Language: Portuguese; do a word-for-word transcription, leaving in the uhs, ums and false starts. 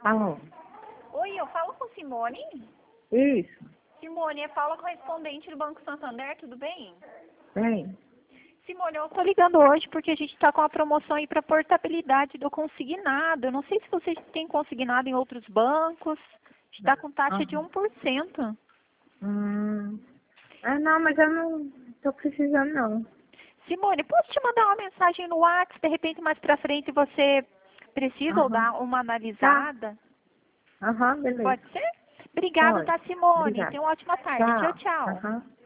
Alô? Oi, eu falo com Simone? Isso. Simone, é Paula, correspondente do Banco Santander, tudo bem? Bem. Simone, eu estou ligando hoje porque a gente está com a promoção aí para portabilidade do consignado. Eu não sei se vocês têm consignado em outros bancos. Está com taxa de Aham. um por cento. Hum. Ah, não, mas eu não tô precisando, não. Simone, posso te mandar uma mensagem no WhatsApp, de repente mais para frente você precisa ou Aham. dar uma Tá. analisada? Aham, beleza. Pode ser? Obrigada, Pode. tá, Simone? Obrigada. Tenha uma ótima tarde. Tchau, Tchau. tchau. Aham.